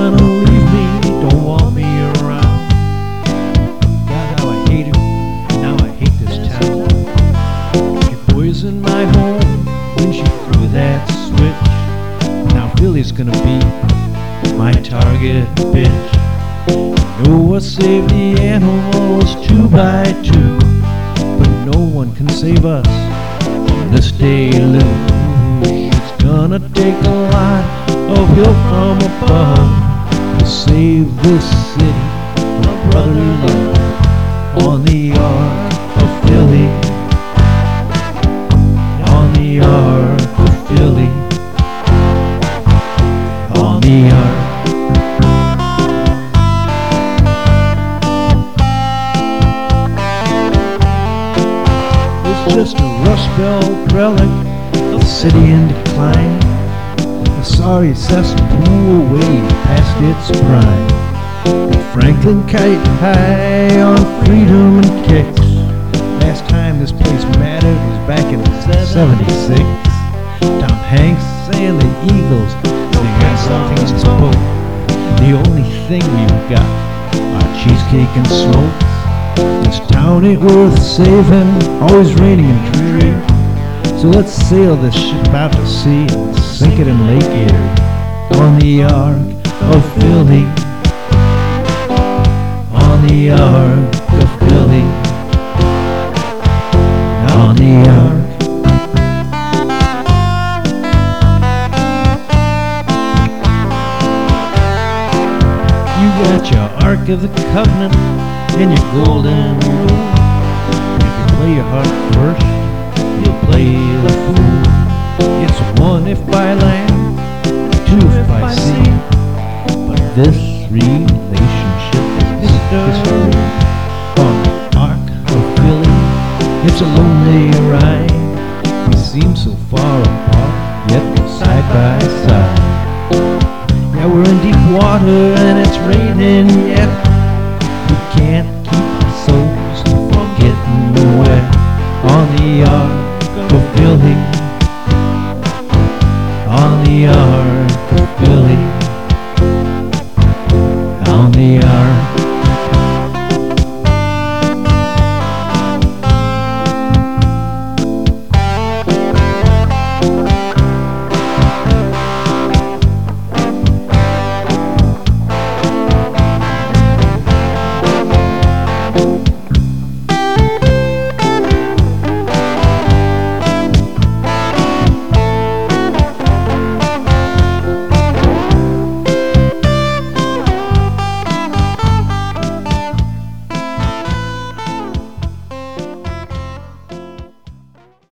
gonna leave me, don't want me around. God, how I hate her, now I hate this town. She poisoned my home when she threw that switch. Now Philly's gonna be my target bitch. Noah saved the animals 2 by 2, but no one can save us from this deluge. It's gonna take a lot of help from above to save this city from brotherly love. On the Ark of Philly, on the Ark of Philly, on the Ark. It's just a Rust Belt relic of the city in decline, a sorry cesspool way past its prime. Franklin kite high on freedom and kicks. Last time this place mattered was back in '76. Tom Hanks and the Eagles, they got something in this boat. The only thing we've got are cheesecake and smokes. This town ain't worth saving, always raining and dreary. So let's sail this ship out to sea and sink it in Lake Erie. On the Ark of Philly, on the Ark of Philly, on the Ark. You got your Ark of the Covenant and your golden rule. If you play your heart first, you'll play the fool. It's 1 if by land, 2 if by sea, but this relationship is history. On the Ark of Philly, it's a lonely ride. We seem so far apart, yet we're side by side. Yeah, we're in deep water and it's raining yet.